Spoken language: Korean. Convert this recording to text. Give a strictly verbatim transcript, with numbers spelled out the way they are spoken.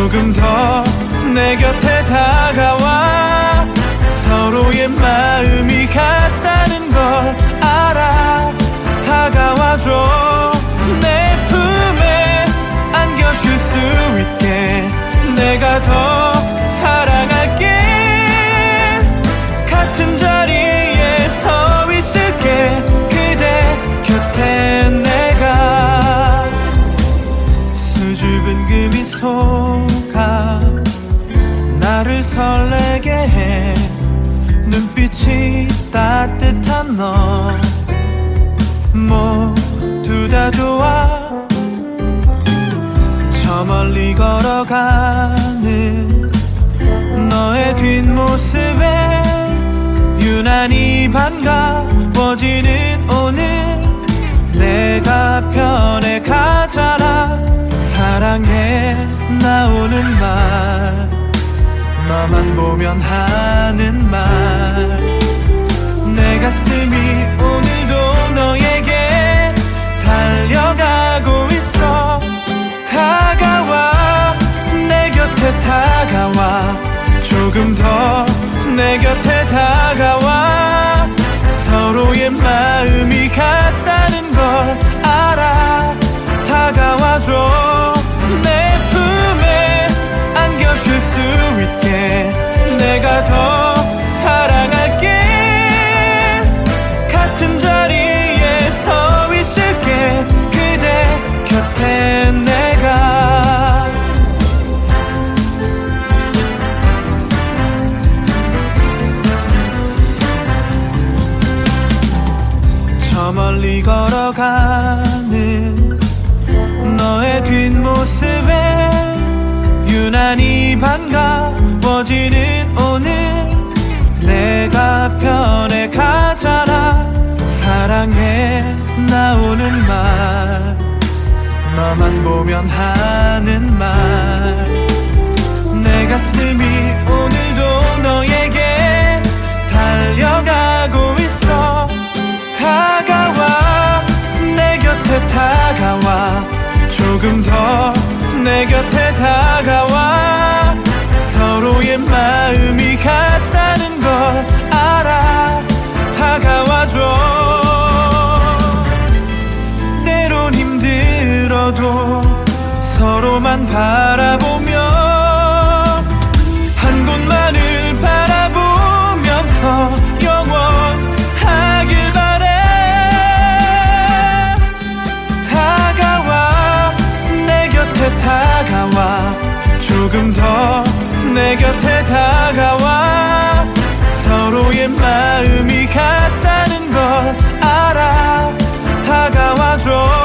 조금 더 내 곁에 다가와 서로의 마음이 같다는 걸 알아. 다가와줘. 내 품에 안겨줄 수 있게 내가 더 사랑할게. 같은 자리에 서 있을게. 그대 곁에 내가. 수줍은 그 미소가 나를 설레게 해. 눈빛이 따뜻한 너 모두 다 좋아. 저 멀리 걸어가는 너의 뒷모습에 유난히 반가워지는 오늘. 내가 변해가잖아. 사랑해 나오는 말 너만 보면 하는 말. 내 가슴이 오늘도 너에게 달려가고 있어. 다가와 내 곁에 다가와. 조금 더 내 곁에 다가와. 서로의 마음이 같다는 걸 알아. 다가와줘. 내 품에 안겨줄 수 있게 내가 더 사랑할게. 같은 자리에 서 있을게. 그대 곁에 내가. 저 멀리 걸어가는 너의 뒷모습에 유난히 반가워지는 오늘. 내가 변해가잖아. 사랑해 나오는 말 너만 보면 하는 말. 내 가슴이 오늘도 너에게 달려가고 있어. 다가와 내 곁에 다가와. 조금 더 내 곁에 다가와. 서로의 마음이 같다는 걸 알아. 다가와줘. 때론 힘들어도 서로만 바라보며 한 곳만을 바라보면서 영원하길 바래. 다가와 내 곁에 다가와. 조금 더 내 곁에 다가와. 서로의 마음이 같다는 걸 알아. 다가와줘.